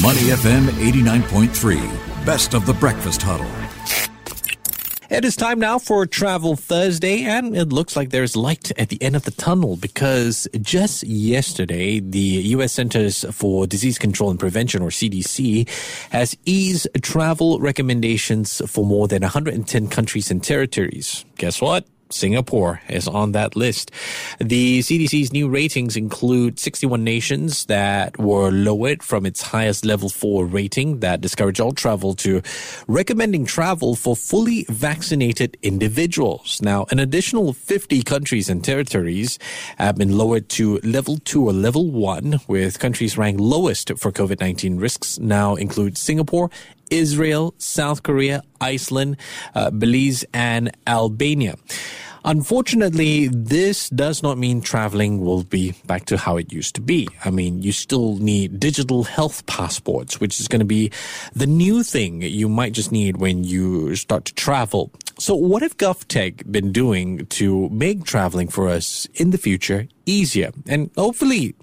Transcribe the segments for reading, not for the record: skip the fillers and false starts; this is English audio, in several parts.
Money FM 89.3, best of the breakfast huddle. It is time now for Travel Thursday, and it looks like there's light at the end of the tunnel because just yesterday, the U.S. Centers for Disease Control and Prevention, or CDC, has eased travel recommendations for more than 110 countries and territories. Guess what? Singapore is on that list. The CDC's new ratings include 61 nations that were lowered from its highest level 4 rating that discourage all travel to recommending travel for fully vaccinated individuals. Now, an additional 50 countries and territories have been lowered to level 2 or level 1, with countries ranked lowest for COVID-19 risks now include Singapore, Israel, South Korea, Iceland, Belize, and Albania. Unfortunately, this does not mean traveling will be back to how it used to be. I mean, you still need digital health passports, which is going to be the new thing you might just need when you start to travel. So what have GovTech been doing to make traveling for us in the future easier? And hopefully,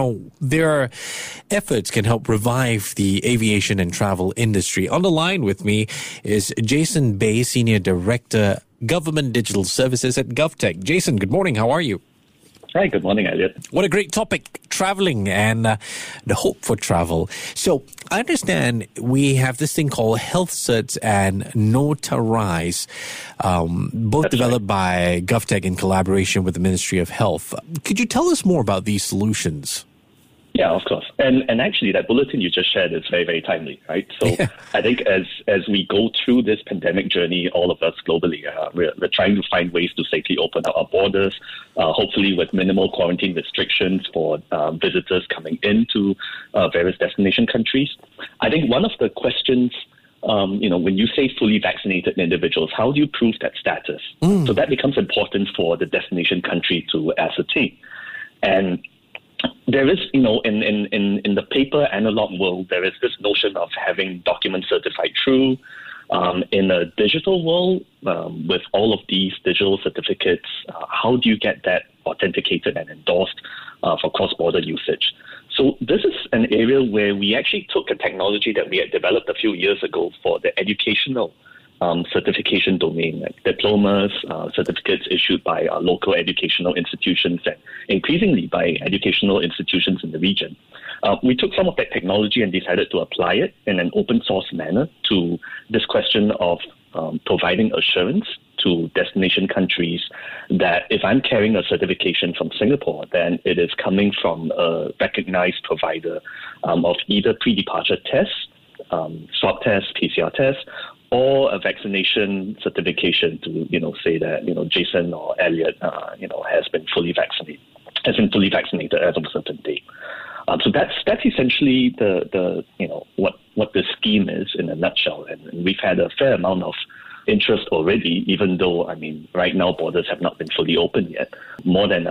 their efforts can help revive the aviation and travel industry. On the line with me is Jason Bay, Senior Director, Government Digital Services at GovTech. Jason, good morning. How are you? Hi, good morning, Elliot. What a great topic, traveling and the hope for travel. So I understand we have this thing called Health Certs and Notarize, both That's developed by GovTech in collaboration with the Ministry of Health. Could you tell us more about these solutions? Yeah, of course. And actually, that bulletin you just shared is very, very timely, right? So I think as we go through this pandemic journey, all of us globally, we're trying to find ways to safely open up our borders, hopefully with minimal quarantine restrictions for visitors coming into various destination countries. I think one of the questions, when you say fully vaccinated individuals, how do you prove that status? So that becomes important for the destination country to ascertain. And there is, in the paper analog world, there is this notion of having documents certified true. In a digital world, with all of these digital certificates, how do you get that authenticated and endorsed for cross-border usage? So this is an area where we actually took a technology that we had developed a few years ago for the educational certification domain, like diplomas, certificates issued by local educational institutions and increasingly by educational institutions in the region. We took some of that technology and decided to apply it in an open source manner to this question of providing assurance to destination countries that if I'm carrying a certification from Singapore, then it is coming from a recognized provider of either pre-departure tests, swab tests, PCR tests, or a vaccination certification to, say that, Jason or Elliot, has been fully vaccinated as of a certain date. So that's essentially the what the scheme is in a nutshell. And we've had a fair amount of interest already, even though, right now borders have not been fully open yet. More than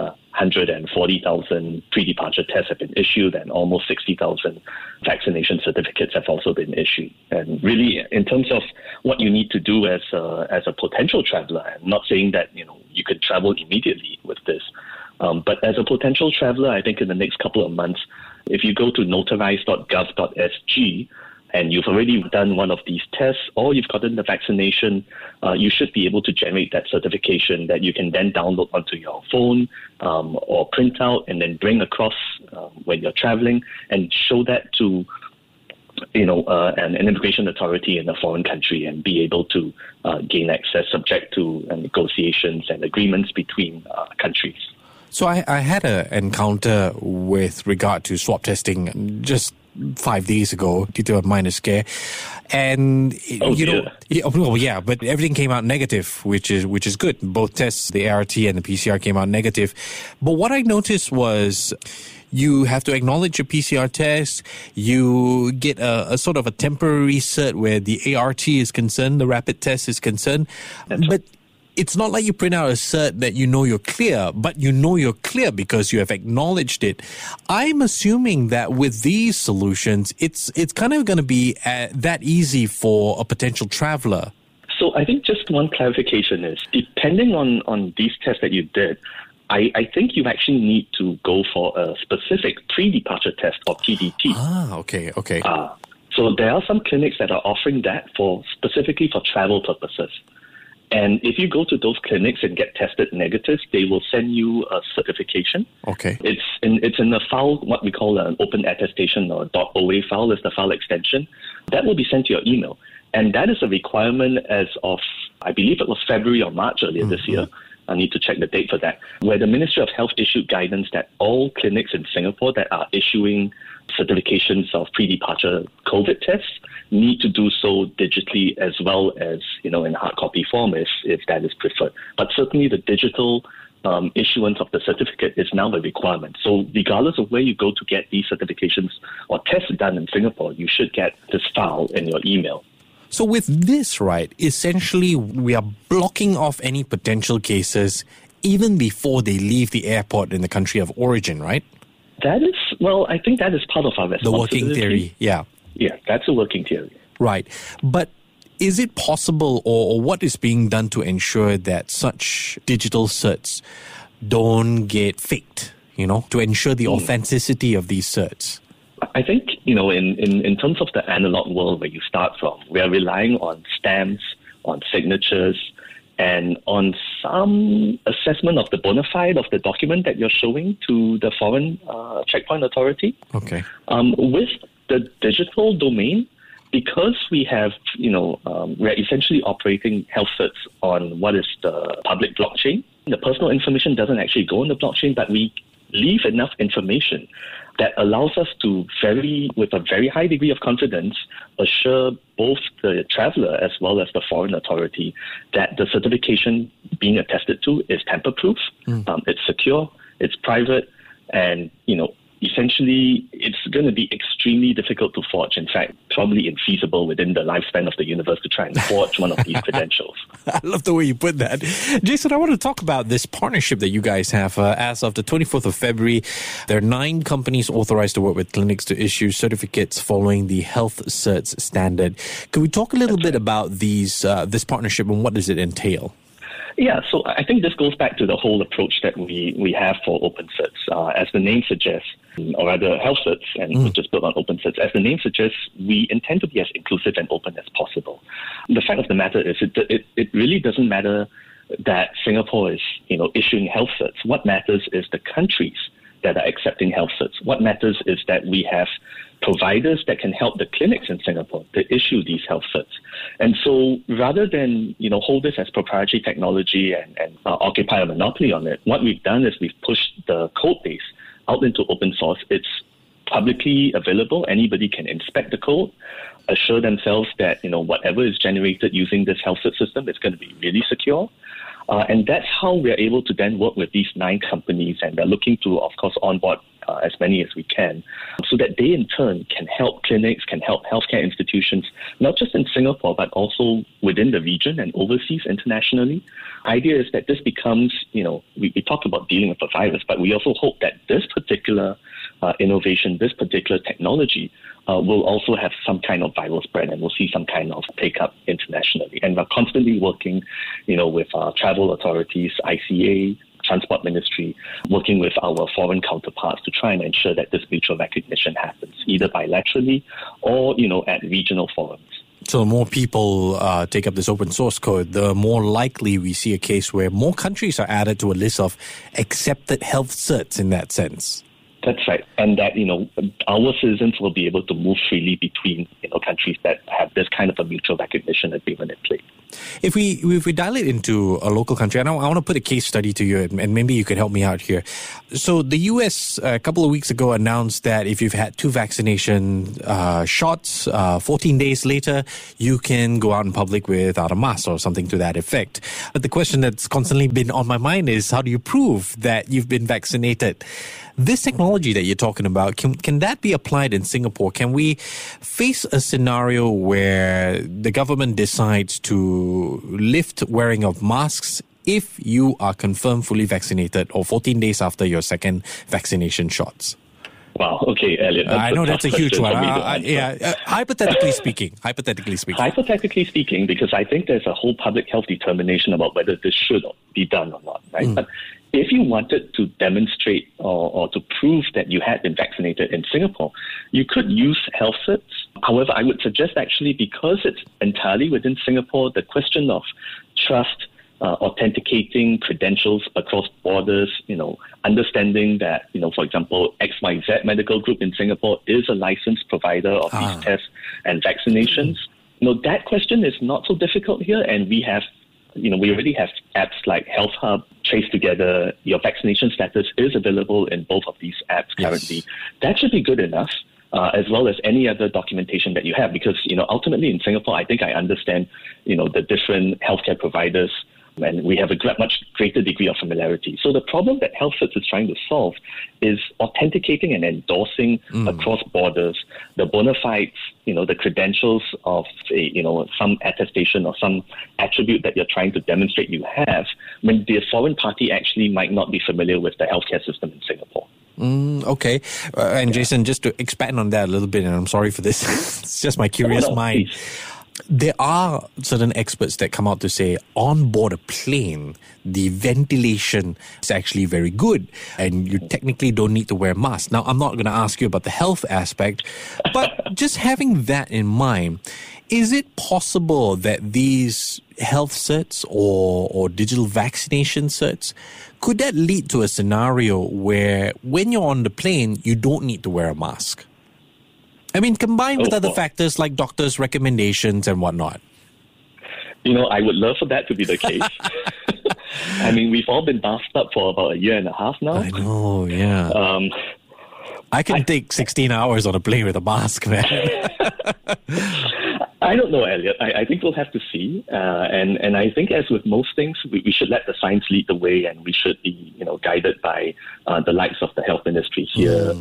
140,000 pre-departure tests have been issued and almost 60,000 vaccination certificates have also been issued. And really, in terms of what you need to do as a potential traveler, I'm not saying that, you could travel immediately with this, but as a potential traveler, I think in the next couple of months, if you go to notarize.gov.sg, and you've already done one of these tests, or you've gotten the vaccination, you should be able to generate that certification that you can then download onto your phone or print out and then bring across when you're traveling and show that to an immigration authority in a foreign country and be able to gain access subject to negotiations and agreements between countries. So I had an encounter with regard to swab testing just 5 days ago due to a minor scare, and but everything came out negative, which is good. Both tests, the ART and the PCR, came out negative. But what I noticed was you have to acknowledge your PCR test. You get a sort of a temporary cert where the ART is concerned, the rapid test is concerned, but it's not like you print out a cert that you're clear, but you're clear because you have acknowledged it. I'm assuming that with these solutions, it's kind of going to be that easy for a potential traveler. So I think just one clarification is, depending on these tests that you did, I think you actually need to go for a specific pre-departure test or PDT. Okay. So there are some clinics that are offering that specifically for travel purposes. And if you go to those clinics and get tested negative, they will send you a certification. Okay. It's in a file, what we call an open attestation or .oa file is the file extension. That will be sent to your email. And that is a requirement as of, I believe it was February or March earlier this year. I need to check the date for that, where the Ministry of Health issued guidance that all clinics in Singapore that are issuing certifications of pre-departure COVID tests need to do so digitally as well as, in hard copy form if that is preferred. But certainly the digital issuance of the certificate is now a requirement. So regardless of where you go to get these certifications or tests done in Singapore, you should get this file in your email. So with this, right, essentially we are blocking off any potential cases even before they leave the airport in the country of origin, right? I think that is part of our responsibility. The working theory, yeah. Yeah, that's a working theory. Right. But is it possible or what is being done to ensure that such digital certs don't get faked, to ensure the authenticity of these certs? I think, in terms of the analog world where you start from, we are relying on stamps, on signatures, and on some assessment of the bona fide of the document that you're showing to the foreign checkpoint authority. Okay. With the digital domain, because we have, we're essentially operating health certs on what is the public blockchain. The personal information doesn't actually go on the blockchain, but we leave enough information that allows us to with a very high degree of confidence, assure both the traveler as well as the foreign authority that the certification being attested to is tamper-proof, it's secure, it's private, and, essentially it's going to be extremely difficult to forge. In fact, probably infeasible within the lifespan of the universe to try and forge one of these credentials. I love the way you put that. Jason, I want to talk about this partnership that you guys have. As of the 24th of February, there are 9 companies authorized to work with clinics to issue certificates following the Health Certs standard. Can we talk a little bit about this partnership and what does it entail? Yeah, so I think this goes back to the whole approach that we have for open certs. As the name suggests, or rather health certs, and which is built on open certs, as the name suggests, we intend to be as inclusive and open as possible. The fact of the matter is it really doesn't matter that Singapore is issuing health certs. What matters is the countries that are accepting health certs. What matters is that we have providers that can help the clinics in Singapore to issue these health certs. And so rather than, hold this as proprietary technology and occupy a monopoly on it, what we've done is we've pushed the code base out into open source. It's publicly available. Anybody can inspect the code, assure themselves that, whatever is generated using this health cert system is going to be really secure. And that's how we're able to then work with these 9 companies, and we're looking to, of course, onboard as many as we can, so that they in turn can help clinics, can help healthcare institutions, not just in Singapore, but also within the region and overseas internationally. Idea is that this becomes, we talk about dealing with a virus, but we also hope that this particular innovation, this particular technology will also have some kind of viral spread, and we'll see some kind of take-up internationally. And we're constantly working, with our travel authorities, ICA, Transport Ministry, working with our foreign counterparts to try and ensure that this mutual recognition happens, either bilaterally or, at regional forums. So the more people take up this open source code, the more likely we see a case where more countries are added to a list of accepted health certs in that sense. That's right. And that, our citizens will be able to move freely between, countries that have this kind of a mutual recognition agreement in place. If we dial it into a local country, and I want to put a case study to you, and maybe you could help me out here. So the US a couple of weeks ago announced that if you've had 2 vaccination shots, 14 days later, you can go out in public without a mask or something to that effect. But the question that's constantly been on my mind is, how do you prove that you've been vaccinated? This technology that you're talking about, can that be applied in Singapore? Can we face a scenario where the government decides to lift wearing of masks if you are confirmed fully vaccinated or 14 days after your second vaccination shots? Wow. Okay, Elliot. I know that's a huge one. Hypothetically speaking. Hypothetically speaking, because I think there's a whole public health determination about whether this should be done or not, right? But if you wanted to demonstrate or to prove that you had been vaccinated in Singapore, you could use health certs However, I would suggest actually, because it's entirely within Singapore, the question of trust, authenticating credentials across borders, understanding that, for example, XYZ Medical Group in Singapore is a licensed provider of these tests and vaccinations. That question is not so difficult here, and we have, we already have apps like Health Hub, Trace Together. Your vaccination status is available in both of these apps currently. Yes. That should be good enough. As well as any other documentation that you have, because ultimately in Singapore, I think I understand the different healthcare providers, and we have a much greater degree of familiarity. So the problem that HealthCert is trying to solve is authenticating and endorsing across borders the bona fides, the credentials of some attestation or some attribute that you're trying to demonstrate you have, when the foreign party actually might not be familiar with the healthcare system in Singapore. Okay. And Jason, just to expand on that a little bit, and I'm sorry for this, it's just my curious mind. Please. There are certain experts that come out to say on board a plane, the ventilation is actually very good and you technically don't need to wear a mask. Now, I'm not going to ask you about the health aspect, but just having that in mind, is it possible that these health certs or digital vaccination certs, could that lead to a scenario where when you're on the plane, you don't need to wear a mask? I mean, combined with other factors like doctors' recommendations and whatnot. I would love for that to be the case. I mean, we've all been masked up for about a year and a half now. I know, yeah. I can take 16 hours on a plane with a mask, man. I don't know, Elliot. I think we'll have to see. And I think, as with most things, we should let the science lead the way, and we should be, guided by the likes of the health industry here,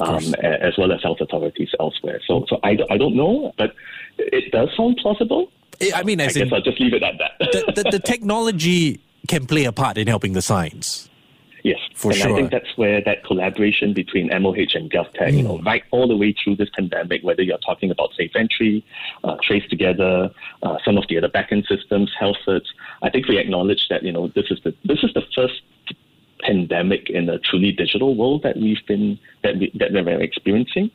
as well as health authorities elsewhere. So I don't know, but it does sound plausible. I mean, I guess I'll just leave it at that. The technology can play a part in helping the science. Yes, for sure. I think that's where that collaboration between MOH and GovTech, right all the way through this pandemic, whether you're talking about Safe Entry, Trace Together, some of the other backend systems, HealthCert, I think we acknowledge that this is the first pandemic in a truly digital world that we're experiencing.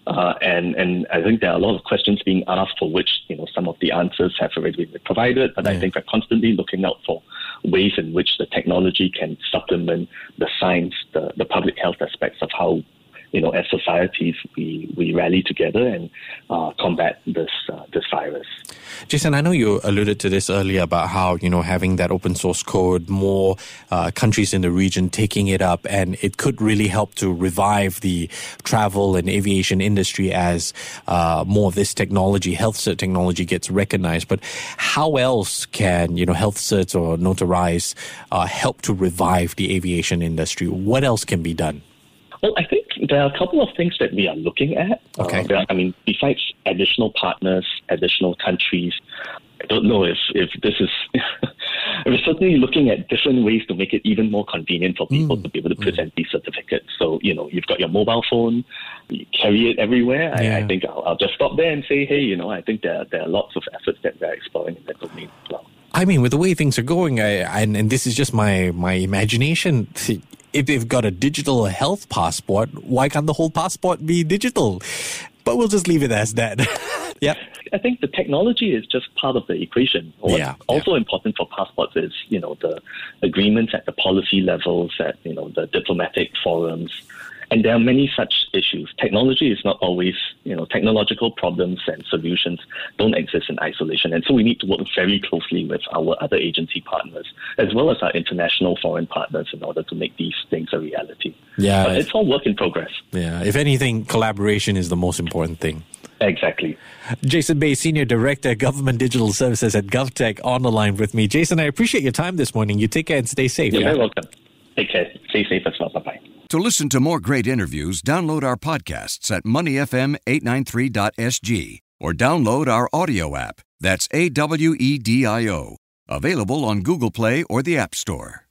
And I think there are a lot of questions being asked for which, some of the answers have already been provided, but I think we're constantly looking out for ways in which the technology can supplement the science, the public health aspects of how, as societies, we rally together and combat this virus. Jason, I know you alluded to this earlier about how, having that open source code, more countries in the region taking it up, and it could really help to revive the travel and aviation industry as more of this technology, health cert technology, gets recognized. But how else can, health certs or Notarize help to revive the aviation industry? What else can be done? Well, I think there are a couple of things that we are looking at. Okay. Besides additional partners, additional countries, I don't know if this is... We're certainly looking at different ways to make it even more convenient for people to be able to present these certificates. So, you've got your mobile phone, you carry it everywhere. I think I'll just stop there and say, hey, I think there are lots of efforts that we're exploring in that domain as well. I mean, with the way things are going, and this is just my imagination, if they've got a digital health passport, why can't the whole passport be digital? But we'll just leave it as that. Yeah. I think the technology is just part of the equation. What's also important for passports is, the agreements at the policy levels, at, the diplomatic forums. And there are many such issues. Technology is not always, technological problems and solutions don't exist in isolation. And so we need to work very closely with our other agency partners, as well as our international foreign partners, in order to make these things a reality. Yeah. It's all work in progress. Yeah. If anything, collaboration is the most important thing. Exactly. Jason Bay, Senior Director, Government Digital Services at GovTech, on the line with me. Jason, I appreciate your time this morning. You take care and stay safe. You're very welcome. Take care. Stay safe as well. Bye-bye. To listen to more great interviews, download our podcasts at moneyfm893.sg or download our audio app. That's AWEDIO. Available on Google Play or the App Store.